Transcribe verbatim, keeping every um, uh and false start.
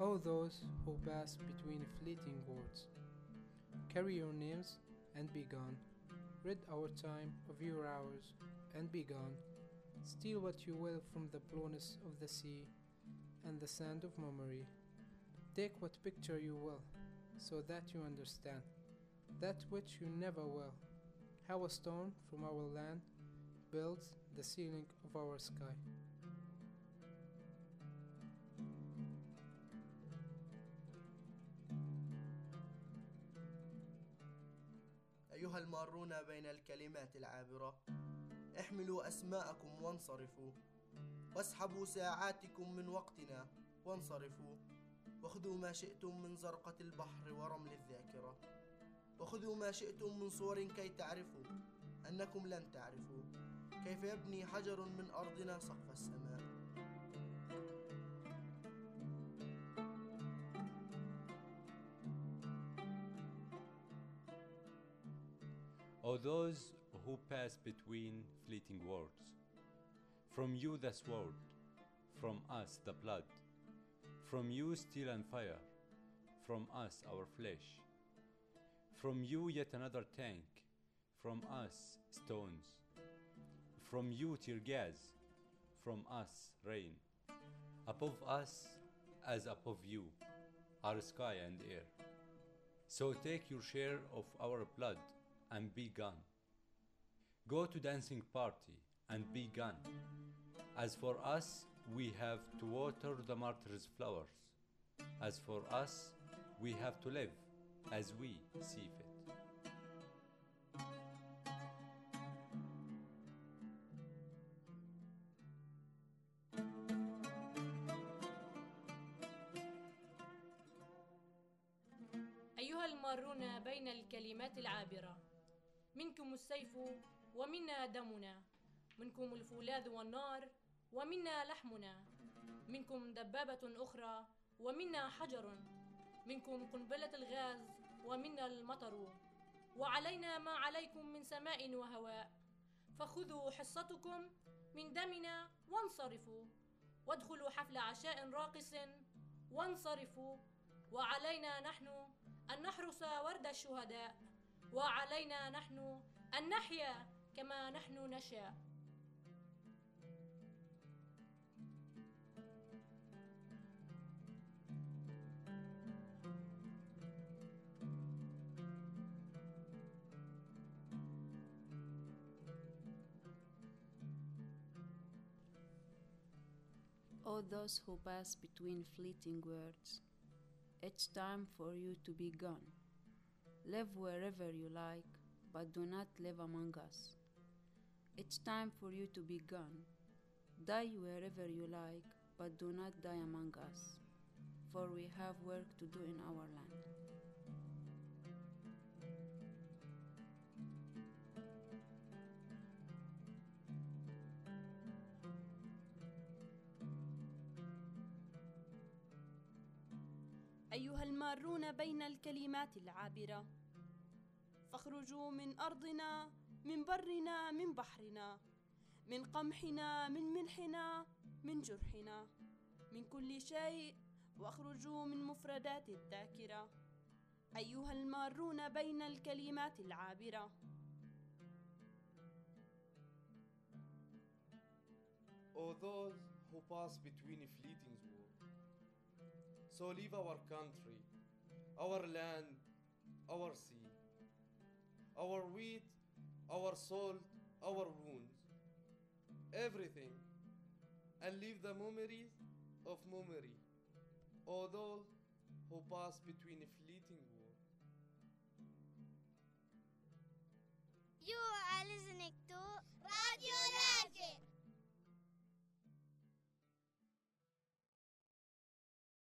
O those who pass between fleeting words, carry your names and be gone. Rid our time of your hours and be gone. Steal what you will from the blueness of the sea and the sand of memory. Take what picture you will, so that you understand that which you never will. How a stone from our land builds the ceiling of our sky. أيها المارون بين الكلمات العابرة، احملوا أسماءكم وانصرفوا، واسحبوا ساعاتكم من وقتنا وانصرفوا، وخذوا ما شئتم من زرقة البحر ورمل الذاكرة، وخذوا ما شئتم من صور كي تعرفوا أنكم لن تعرفوا كيف يبني حجر من أرضنا سقف السماء. O those who pass between fleeting words, from you the sword, from us the blood, from you steel and fire, from us our flesh, from you yet another tank, from us stones, from you tear gas, from us rain, above us as above you are sky and air. So take your share of our blood and be gone. Go to dancing party and be gone. As for us, we have to water the martyrs' flowers. As for us, we have to live as we see fit. أيها المارون بين الكلمات العابرة، منكم السيف ومنا دمنا، منكم الفولاذ والنار ومنا لحمنا، منكم دبابة أخرى ومنا حجر، منكم قنبلة الغاز ومنا المطر، وعلينا ما عليكم من سماء وهواء، فخذوا حصتكم من دمنا وانصرفوا، وادخلوا حفل عشاء راقص وانصرفوا، وعلينا نحن أن نحرس ورد الشهداء، وعلينا نحن أن نحيا كما نحن نشاء. O those who pass between fleeting words, it's time for you to be gone. Live wherever you like, but do not live among us. It's time for you to be gone. Die wherever you like, but do not die among us, for we have work to do in our land. أيها المارون بين الكلمات العابرة، فاخرجوا من أرضنا، من برنا، من بحرنا، من قمحنا، من ملحنا، من جرحنا، من كل شيء، واخرجوا من مفردات الذاكرة. أيها المارون بين الكلمات العابرة. O those who pass between fleeting words, so leave our country, our land, our sea, our wheat, our salt, our wounds, everything, and leave the memories of memory. O those who pass between fleeting